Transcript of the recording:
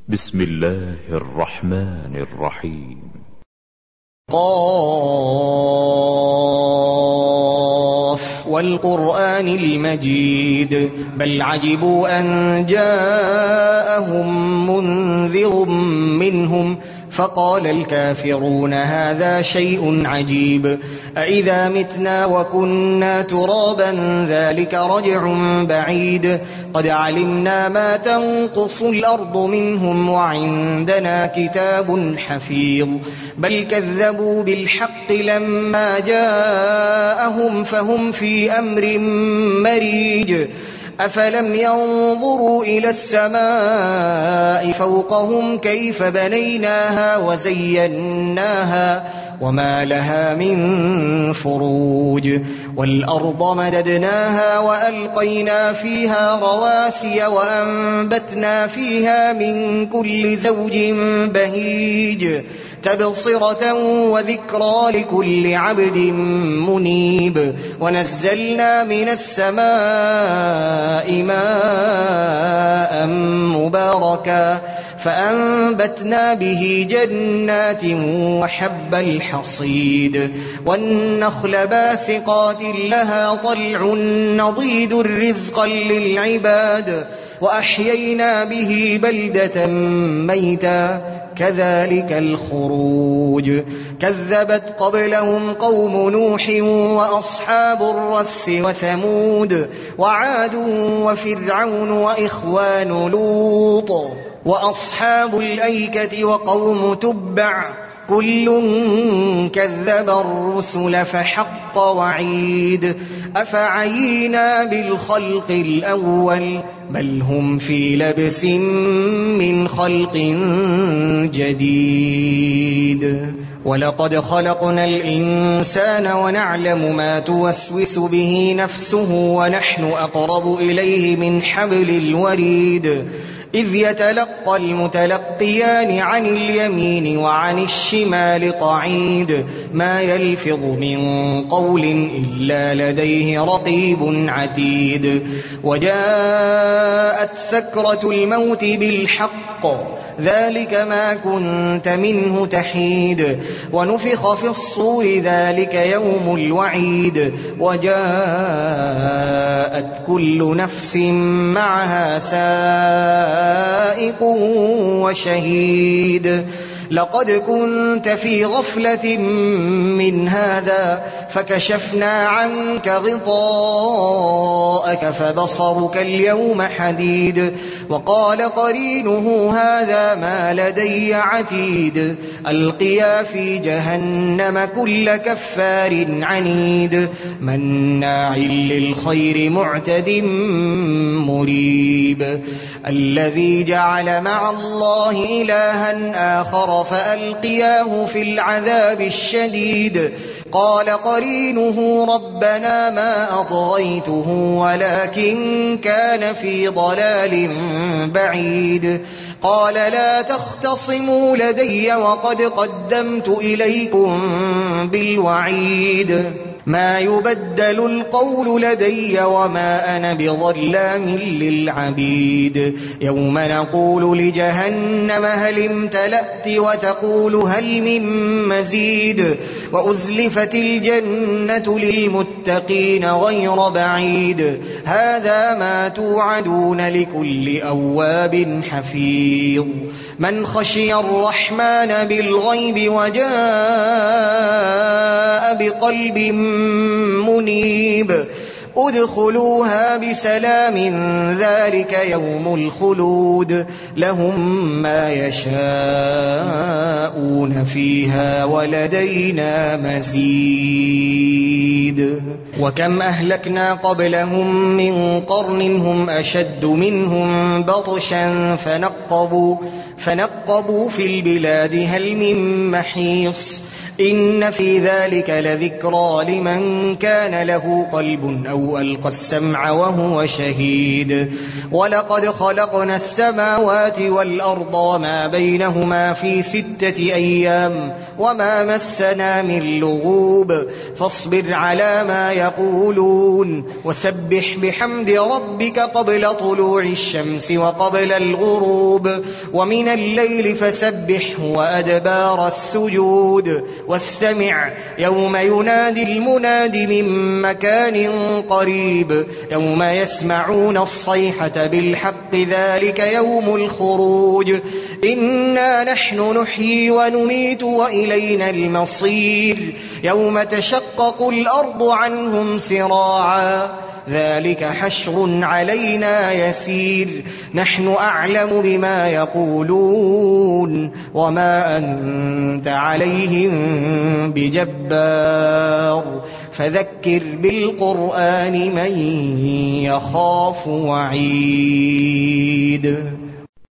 بسم الله الرحمن الرحيم. قاف والقرآن المجيد بل عجبوا أن جاءهم منذر منهم فقال الكافرون هذا شيء عجيب أإذا متنا وكنا ترابا ذلك رجع بعيد قد علمنا ما تنقص الأرض منهم وعندنا كتاب حفيظ بل كذبوا بالحق لما جاءهم فهم في أمر مريج أفلم ينظروا إلى السماء فوقهم كيف بنيناها وزيناها وما لها من فروج والأرض مددناها وألقينا فيها رواسي وأنبتنا فيها من كل زوج بهيج تبصرة وذكرى لكل عبد منيب ونزلنا من السماء ماء مباركا فأنبتنا به جنات وحب الحصيد والنخل باسقات لها طلع نضيد رزقا للعباد وأحيينا به بلدة ميتا كذلك الخروج كذبت قبلهم قوم نوح وأصحاب الرس وثمود وعاد وفرعون وإخوان لوط وأصحاب الأيكة وقوم تبع كل كذب الرسل فحق وعيد أفعينا بالخلق الأول بل هم في لبس من خلق جديد ولقد خلقنا الإنسان ونعلم ما توسوس به نفسه ونحن أقرب إليه من حبل الوريد إذ يتلقى المتلقيان عن اليمين وعن الشمال قعيد ما يلفظ من قول إلا لديه رقيب عتيد وجاءت سكرة الموت بالحق ذلك ما كنت منه تحيد ونفخ في الصور ذلك يوم الوعيد وجاءت كل نفس معها سائق وشهيد لقد كنت في غفلة من هذا فكشفنا عنك غطاءك فبصرك اليوم حديد وقال قرينه هذا ما لدي عتيد ألقيا في جهنم كل كفار عنيد مناع للخير معتد مريب الذي جعل مع الله إلها آخر فألقياه في العذاب الشديد قال قرينه ربنا ما أطغيته ولكن كان في ضلال بعيد قال لا تختصموا لدي وقد قدمت إليكم بالوعيد ما يبدل القول لدي وما أنا بظلام للعبيد يوم نقول لجهنم هل امتلأت وتقول هل من مزيد وأزلفت الجنة للمتقين غير بعيد هذا ما توعدون لكل أواب حفيظ من خشي الرحمن بالغيب وجاء بقلب منيب ادخلوها بسلام ذلك يوم الخلود لهم ما يشاءون فيها ولدينا مزيد وكم أهلكنا قبلهم من قرن هم أشد منهم بطشا فنقبوا في البلاد هل من محيص إن في ذلك لذكرى لمن كان له قلب أو ألقى السمع وهو شهيد ولقد خلقنا السماوات والأرض وما بينهما في 6 أيام وما مسنا من لغوب فاصبر على ما يقولون وسبح بحمد ربك قبل طلوع الشمس وقبل الغروب ومن الليل فسبحه وأدبار السجود واستمع يوم ينادي المناد من مكان قريب يوم يسمعون الصيحة بالحق ذلك يوم الخروج إنا نحن نحيي ونميت وإلينا المصير يوم تشقق الأرض عنهم سراعا ذلك حشر علينا يسير نحن أعلم بما يقولون وما أنت عليهم بجبار فذكر بالقرآن من يخاف وعيد